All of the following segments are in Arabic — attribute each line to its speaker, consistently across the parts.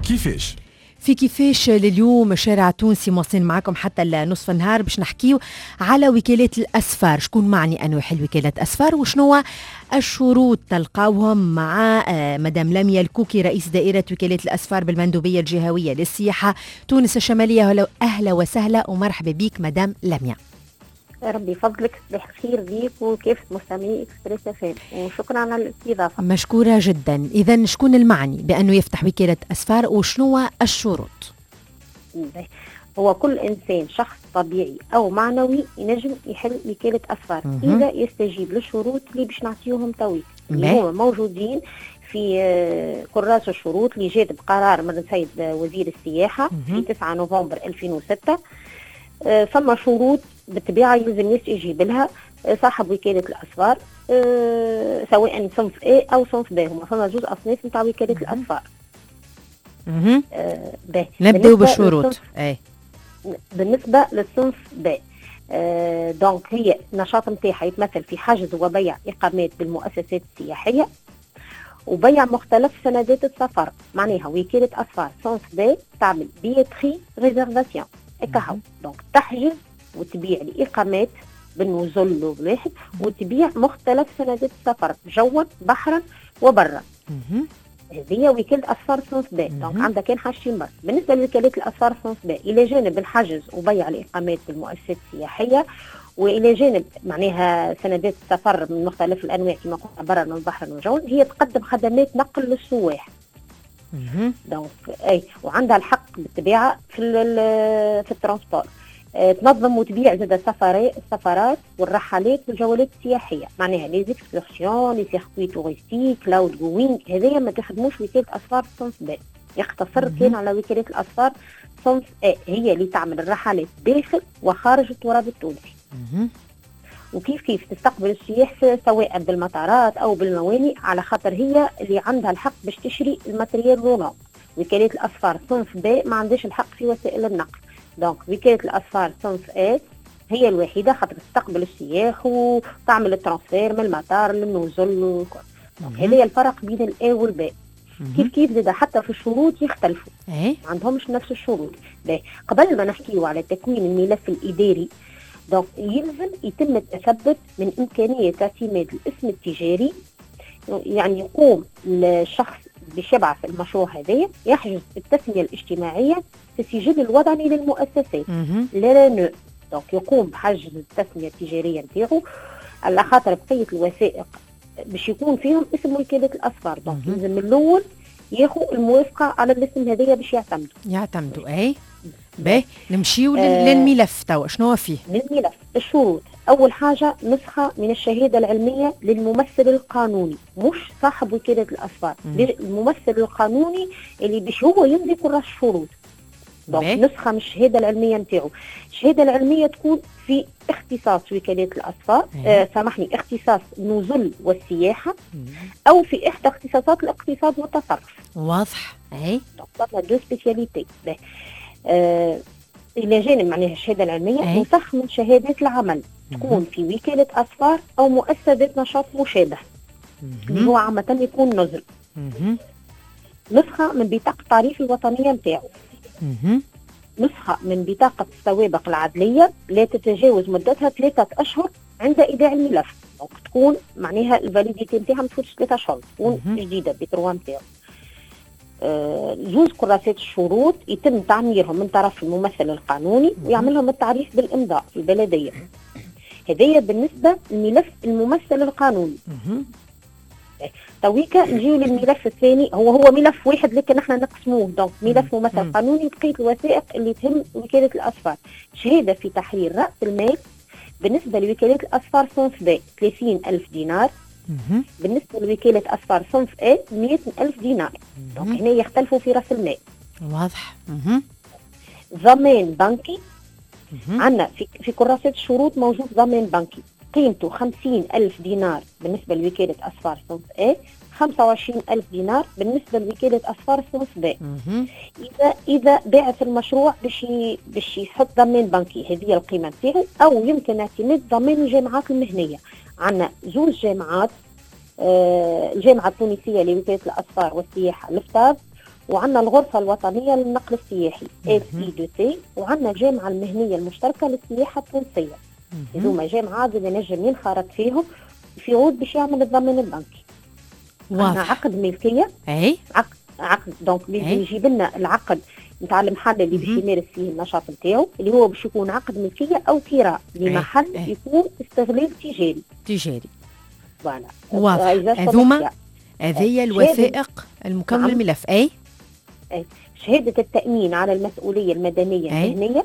Speaker 1: كيفاش؟
Speaker 2: في كيفاش لليوم الشارع التونسي مواصلين معكم حتى نصف النهار باش نحكيو على وكالات الأسفار. شكون معني أنه يحل وكالة أسفار وشنو الشروط تلقاوهم مع مدام لميا الكوكي رئيس دائرة وكالات الأسفار بالمندوبية الجهوية للسياحة تونس الشمالية. أهلا وسهلا ومرحبا بك مدام لميا.
Speaker 3: ربي فضلك صباح الخير بيك وكيف مستمعي اكسبريس FM وشكرا على الاستضافة.
Speaker 2: مشكورة جدا. إذن شكون المعني بأنه يفتح وكالة أسفار وشنو الشروط؟
Speaker 3: هو كل إنسان شخص طبيعي أو معنوي ينجم يحل وكالة أسفار إذا يستجيب للشروط اللي باش نعطيوهم توي اللي هما موجودين في كراس الشروط اللي جات بقرار من السيد وزير السياحة في 9 نوفمبر 2006. ثم شروط بالطبيعة يلزم يستجيب لها صاحب وكالة الأسفار سواء صنف A أو صنف B. هما فما جزء أصناف نتاع وكالة الأسفار.
Speaker 2: نبدأ بالشروط.
Speaker 3: بالنسبة للصنف B دونك هي النشاط نتاعها يتمثل في حجز وبيع إقامات بالمؤسسات السياحية وبيع مختلف سندات السفر. معناها وكالة أسفار صنف B تعمل بيتري ريزرفاسيون اكاهو دونك تحجز وتبيع الإقامات بالنزول والواحد وتبيع مختلف سندات السفر جوا بحرا وبرا. هذه وكالة أسفار صنف B. دونك عندها كان حاجتين بس بالنسبة لوكالة الأسفار صنف B إلى جانب الحجز وبيع الإقامات بالمؤسسات السياحية وإلى جانب معناها سندات السفر من مختلف الأنواع كما قلنا برا من البحر والجو هي تقدم خدمات نقل للسواح. دونك وعندها الحق بالطبيعة في الترانسبور تنظم وتبيع زاد السفرات والرحلات والجولات السياحيه. معناها لي زيكسكورسيون لي سيركوي توريستيك كلاود جوينغ هذايا ما تخدموش وكاله اسفار صنف B. يختصر كان على وكاله الاسفار صنف A هي اللي تعمل الرحلات داخل وخارج التراب التونسي. وكيف تستقبل السياح سواء بالمطارات او بالموانئ على خاطر هي اللي عندها الحق باش تشري الماتريال رولون. وكاله الاسفار صنف B ما عندهاش الحق في وسائل النقل. دونك وكالة الأسفار صنف A هي الوحيدة خاطر تستقبل السياح وتعمل الترانسفير من المطار للنزول. هذا الفرق بين الA والB. كيف زاد حتى في الشروط يختلفوا ما عندهمش نفس الشروط. قبل ما نحكيو على تكوين الملف الإداري دونك يلزم يتم التثبت من إمكانية اعتماد الاسم التجاري. يعني يقوم الشخص باش يبعث المشروع هذايا يحجز التسمية الاجتماعية في السجل الوطني للمؤسسات لرنو. دونك يقوم بحجز التسمية التجارية نتاعو على خاطر بقية الوثائق باش يكون فيهم اسم وكالة الأسفار. دونك لازم من الأول ياخذ الموافقة على الاسم هذايا باش يعتمدوا.
Speaker 2: نمشيو للملف توا شنو فيه؟
Speaker 3: للملف الشروط أول حاجة نسخة من الشهادة العلمية للممثل القانوني مش صاحب وكالة الأسفار. الممثل القانوني اللي باش هو يمضي كل الشروط. نسخة من الشهادة العلمية نتاعو. الشهادة العلمية تكون في اختصاص وكالات الأسفار اختصاص النزول والسياحة أو في إحدى اختصاصات الاقتصاد والتصرف.
Speaker 2: واضح.
Speaker 3: دونك دو سبيسياليتي. إلى جانب معناها الشهادة العلمية نسخ من شهادات العمل تكون في وكالة أسفار أو مؤسسة نشاط مشابه اللي هو عامة يكون نزل. نسخة من بطاقة التعريف الوطنية نتاعو. نسخة من بطاقة السوابق العدلية لا تتجاوز مدتها 3 أشهر عند إيداع الملف. دونك تكون معناها الفاليديتي نتاعها ما تفوتش 3 أشهر تكون جديدة بتروا نتاعو. جوز كراسات الشروط يتم تعميرهم من طرف الممثل القانوني ويعملهم التعريف بالإمضاء في البلدية. هذايا بالنسبة لملف الممثل القانوني. تويكا نجيو للملف الثاني هو ملف واحد لكن احنا نقسموه. دونك ملف ممثل قانوني بقية الوثائق اللي تهم وكالة الأسفار. شهادة في تحرير رأس المال بالنسبة لوكالة الأسفار صنف B 30,000 دينار. بالنسبة لوكالة أسفار صنف A 100,000 دينار. دونك هنا يختلفوا في رأس المال.
Speaker 2: واضح.
Speaker 3: ضمان بنكي عندنا في كراسات الشروط موجود ضمان بنكي قيمته 50,000 دينار بالنسبة لوكالة أسفار صنف A 25,000 دينار بالنسبة لوكالة أسفار صنف B. إذا باعت المشروع باش يحط ضمان بنكي هذه القيمة نتاعو أو يمكن اعتماد ضمان الجامعات المهنية. عندنا زوج جامعات الجامعة التونسية لوكالة الأسفار والسياحة الفتاف وعندنا الغرفة الوطنية للنقل السياحي FIDC، وعندنا الجامعة المهنية المشتركة للسياحة التونسية. هذوما جامعات إذا نجم ينخرط فيهم في عود باش يعمل الضمان البنكي. عندنا عقد ملكية، عقد دونك لازم يجيب لنا العقد نتاع المحل اللي باش يمارس فيه النشاط نتاعو، اللي هو باش يكون عقد ملكية أو كراء لمحل يكون استغلال تجاري. فوالا
Speaker 2: واضح. هذه الوثائق المكون الملف.
Speaker 3: شهادة التأمين على المسؤولية المدنية المهنية،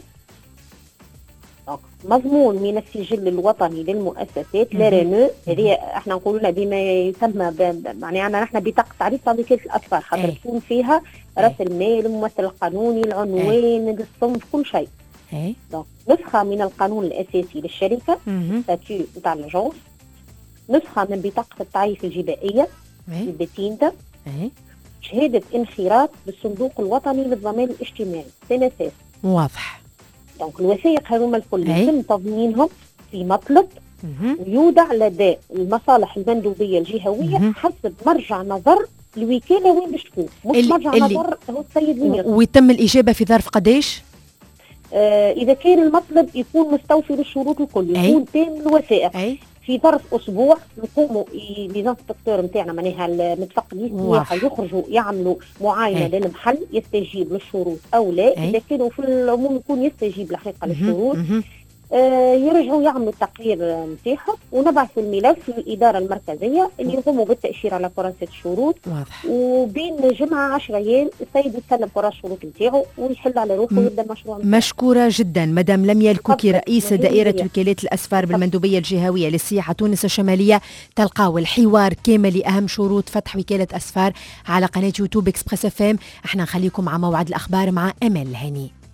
Speaker 3: مضمون من السجل الوطني للمؤسسات لرنو، هذه احنا نقول لها بما يسمى يعني نحن بطاقة تعريف وكالة الأسفار، خاطر تكون فيها راس المال، الممثل القانوني، العنوان، الصنف، كل شيء. نسخة من القانون الأساسي للشركة، ستاتيو نتاع الأجونس، نسخة من بطاقة التعريف الجبائية البتينتا، شهادة انخراط بالصندوق الوطني للضمان الاجتماعي سنساس.
Speaker 2: واضح.
Speaker 3: دونك الوثائق هذوما الكل يتم تضمينهم في مطلب ويودع لدى المصالح المندوبية الجهوية حسب مرجع نظر الوكالة وين باش تكون، مش مرجع نظر هو السيد المير.
Speaker 2: ويتم الإجابة في ظرف قداش؟
Speaker 3: إذا كان المطلب يكون مستوفي للشروط الكل، يكون تام الوثائق، في ظرف اسبوع نقوموا للانسبكتور نتاعنا معناها المتفقدين السياحه يخرجوا يعملوا معاينه للمحل يستجيب للشروط او لا. اذا كانوا في العموم يكون يستجيب الحقيقه للشروط، يرجعوا يعملوا التقرير نتاعهم ونبعثوا الملف للاداره المركزيه اللي يقوموا بالتاشير على كراسه الشروط. وبين جمعه 10 ايام السيد يسلم كراسه الشروط نتاعو ويحل على روحه ويبدا المشروع.
Speaker 2: مشكوره جدا مدام لميا الكوكي، رئيس دائره وكالات الاسفار بالمندوبيه الجهويه للسياحه تونس الشماليه. تلقاو الحوار كامل لاهم شروط فتح وكاله اسفار على قناه يوتيوب اكسبريس FM. احنا نخليكم مع موعد الاخبار مع امل الهني.